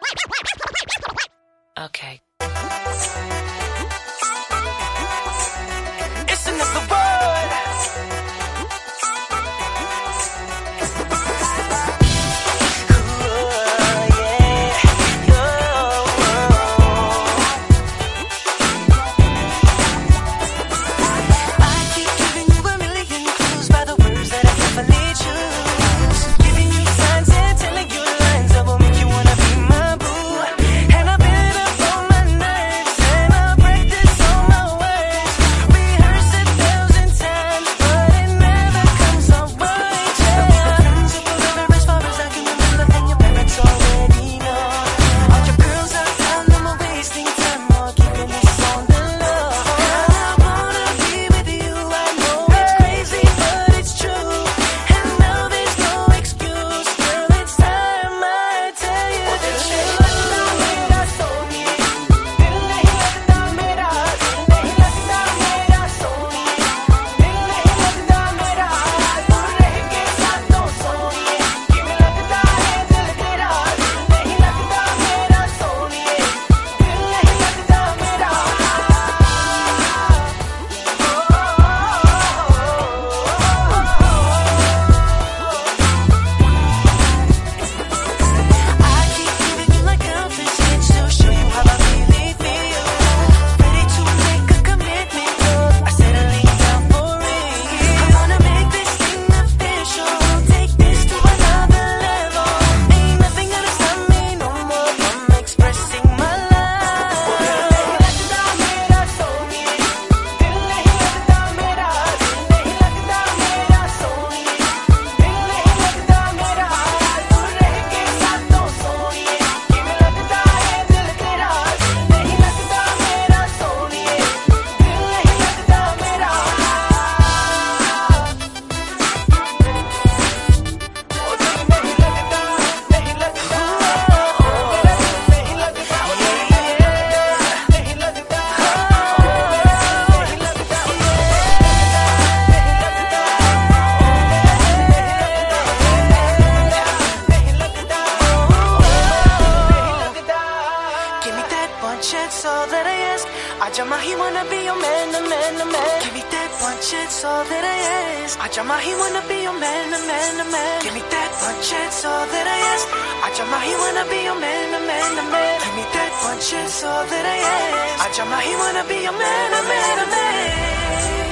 Okay. It's another word. I keep giving you a million clues by the words that I definitely choose. Giving you signs and telling you lines that will make you wanna be my boo. And I build up all my nerves and I practice all my words. Rehearse 1,000 times, but it never comes out right. Yeah. Friends who forever as far as I can remember, and your parents already know. All your girls out down, them are wasting time or keeping this on the low. I wanna be with you, I know it's crazy, but it's true. And now there's no excuse, girl, it's time I tell you the truth. मेरा सोनिए, दिल नहीं लगता मेरा, दिल नहीं लगता मेरा सोनिए, दिल नहीं लगता मेरा, दूर रह के साथों सोनिए, क्यों लगता है दिल तेरा, दिल नहीं लगता मेरा सोनिए, दिल नहीं लगता मेरा. I keep giving you like countless hints to show you how I really feel. Ready to make a commitment, I settle down for it. I wanna make this thing official, take this to another level. Ain't nothing gonna stop me no more from expressing my love. दिल नहीं लगता मेरा सोनिए, दिल नहीं लगता मेरा, दिल नहीं लगता मेरा सोनिए, दिल नहीं लगता मेरा, दूर रह के साथों सोनिए, क्यों लगता है दिल तेरा, दिल नहीं लगता मेरा सोनिए, दिल नहीं लगता मेरा. ओ दिल नहीं लगता, नहीं लगता, मेरा दिल नहीं लगता, नहीं लगता, नहीं लगता. Give me that one chance, all that I ask. Aja mahi wanna be your man, the man, the man. Give me that one chance, all that I ask. Aja mahi wanna be your man, the man, the man. Give me that one chance, all that I ask. Aja mahi wanna be your man, the man, the man. Give me that one chance, all that I ask. Aja mahi wanna be your man, the man, the man.